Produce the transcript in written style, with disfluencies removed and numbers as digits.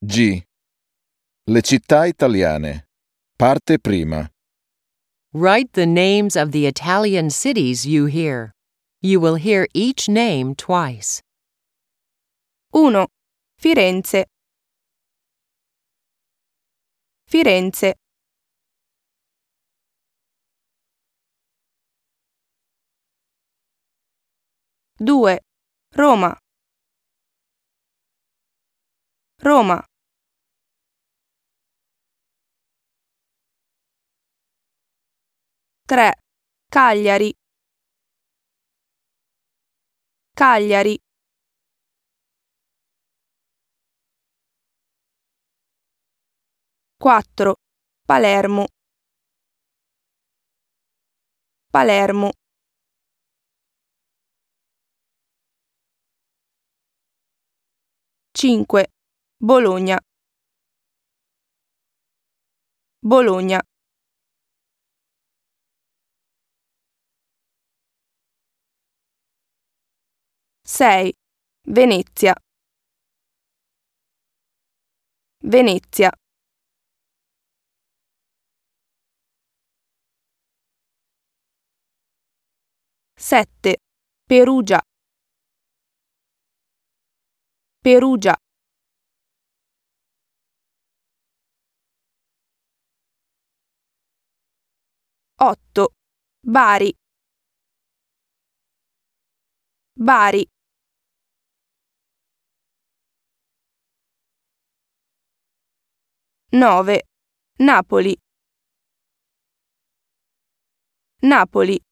G. Le città italiane. Parte prima. Write the names of the Italian cities you hear. You will hear each name twice. 1. Firenze. Firenze. 2. Roma. Roma. 3. Cagliari. Cagliari. 4. Palermo. Palermo. 5. Bologna. Bologna. 6. Venezia. Venezia. 7. Perugia. Perugia. 8. Bari. Bari. 9. Napoli. Napoli.